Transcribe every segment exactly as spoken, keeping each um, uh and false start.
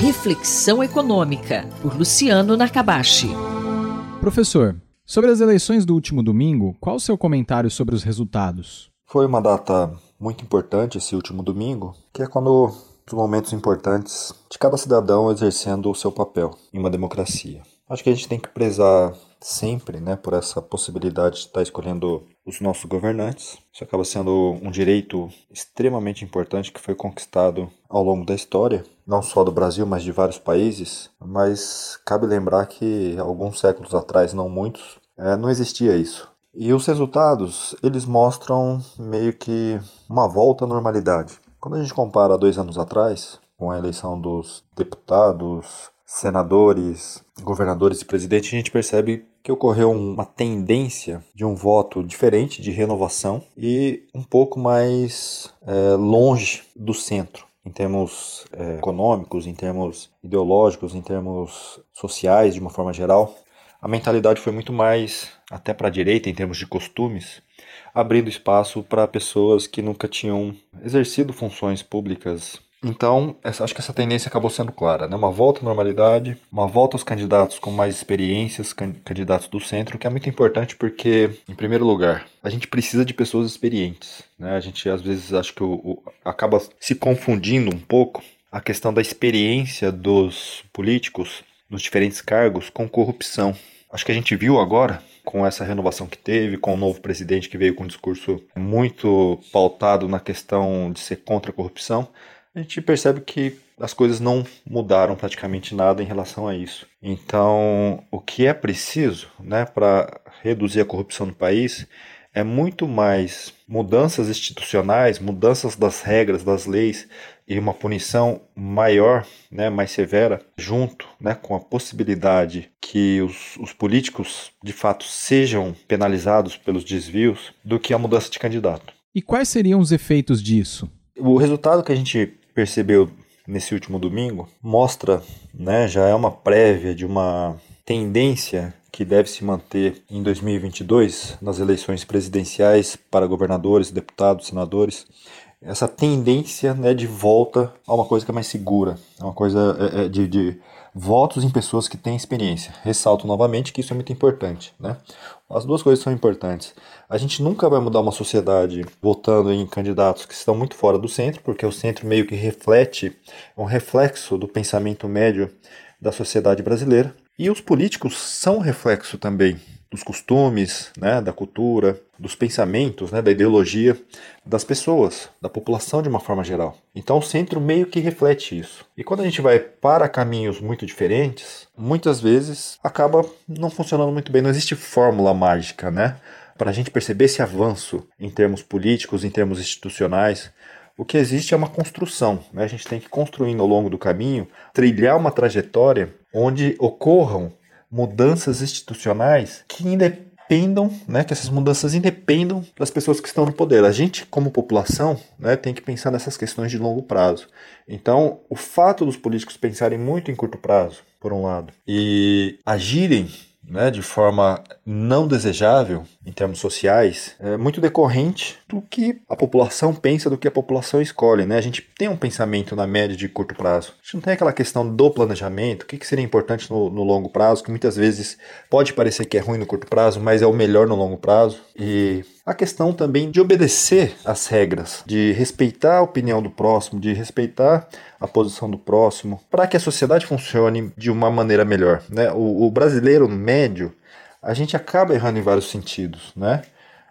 Reflexão Econômica, por Luciano Nakabashi. Professor, sobre as eleições do último domingo, qual o seu comentário sobre os resultados? Foi uma data muito importante esse último domingo, que é quando os momentos importantes de cada cidadão exercendo o seu papel em uma democracia. Acho que a gente tem que prezar sempre, né, por essa possibilidade de estar escolhendo os nossos governantes. Isso acaba sendo um direito extremamente importante que foi conquistado ao longo da história, não só do Brasil, mas de vários países. Mas cabe lembrar que alguns séculos atrás, não muitos, é, não existia isso. E os resultados, eles mostram meio que uma volta à normalidade. Quando a gente compara dois anos atrás, com a eleição dos deputados, senadores, governadores e presidentes, a gente percebe que ocorreu uma tendência de um voto diferente, de renovação e um pouco mais é, longe do centro, em termos é, econômicos, em termos ideológicos, em termos sociais, de uma forma geral. A mentalidade foi muito mais até para a direita, em termos de costumes, abrindo espaço para pessoas que nunca tinham exercido funções públicas. Então, essa, acho que essa tendência acabou sendo clara, né? Uma volta à normalidade, uma volta aos candidatos com mais experiências, can, candidatos do centro, que é muito importante porque, em primeiro lugar, a gente precisa de pessoas experientes, né? A gente, às vezes, acho que o, o, acaba se confundindo um pouco a questão da experiência dos políticos nos diferentes cargos com corrupção. Acho que a gente viu agora, com essa renovação que teve, com o novo presidente que veio com um discurso muito pautado na questão de ser contra a corrupção, a gente percebe que as coisas não mudaram praticamente nada em relação a isso. Então, o que é preciso, né, para reduzir a corrupção no país é muito mais mudanças institucionais, mudanças das regras, das leis e uma punição maior, né, mais severa, junto, né, com a possibilidade que os, os políticos, de fato, sejam penalizados pelos desvios, do que a mudança de candidato. E quais seriam os efeitos disso? O resultado que a gente percebeu nesse último domingo mostra, né, já é uma prévia de uma tendência que deve se manter em dois mil e vinte e dois nas eleições presidenciais para governadores, deputados, senadores. Essa tendência, né, de volta a uma coisa que é mais segura, a uma coisa é, é, de, de votos em pessoas que têm experiência. Ressalto novamente que isso é muito importante, né? As duas coisas são importantes. A gente nunca vai mudar uma sociedade votando em candidatos que estão muito fora do centro, porque o centro meio que reflete, um reflexo do pensamento médio da sociedade brasileira. E os políticos são reflexo também dos costumes, né, da cultura, dos pensamentos, né, da ideologia das pessoas, da população de uma forma geral. Então o centro meio que reflete isso. E quando a gente vai para caminhos muito diferentes, muitas vezes acaba não funcionando muito bem. Não existe fórmula mágica, né, para a gente perceber esse avanço em termos políticos, em termos institucionais. O que existe é uma construção, né? A gente tem que ir construindo ao longo do caminho, trilhar uma trajetória onde ocorram mudanças institucionais que independam, né, que essas mudanças independam das pessoas que estão no poder. A gente, como população, né, tem que pensar nessas questões de longo prazo. Então, o fato dos políticos pensarem muito em curto prazo, por um lado, e agirem, né, de forma não desejável em termos sociais, é muito decorrente do que a população pensa, do que a população escolhe, né? A gente tem um pensamento na média de curto prazo. A gente não tem aquela questão do planejamento, o que seria importante no, no longo prazo, que muitas vezes pode parecer que é ruim no curto prazo, mas é o melhor no longo prazo. E a questão também de obedecer às regras, de respeitar a opinião do próximo, de respeitar a posição do próximo, para que a sociedade funcione de uma maneira melhor, né? O, o brasileiro médio, a gente acaba errando em vários sentidos, né?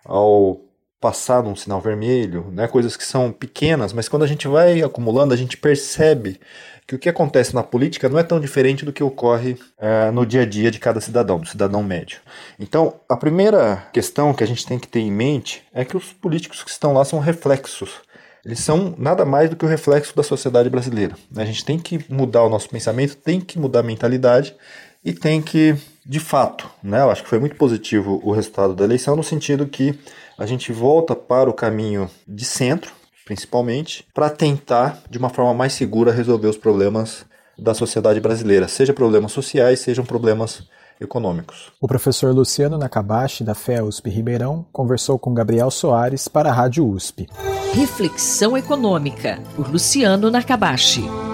Ao passar num sinal vermelho, né? Coisas que são pequenas, mas quando a gente vai acumulando, a gente percebe que o que acontece na política não é tão diferente do que ocorre é, no dia a dia de cada cidadão, do cidadão médio. Então, a primeira questão que a gente tem que ter em mente é que os políticos que estão lá são reflexos. Eles são nada mais do que o reflexo da sociedade brasileira. A gente tem que mudar o nosso pensamento, tem que mudar a mentalidade e tem que, de fato, né, eu acho que foi muito positivo o resultado da eleição, no sentido que a gente volta para o caminho de centro, principalmente, para tentar, de uma forma mais segura, resolver os problemas da sociedade brasileira, seja problemas sociais, sejam problemas econômicos. O professor Luciano Nakabashi, da F E U S P Ribeirão, conversou com Gabriel Soares para a Rádio U S P. Reflexão Econômica, por Luciano Nakabashi.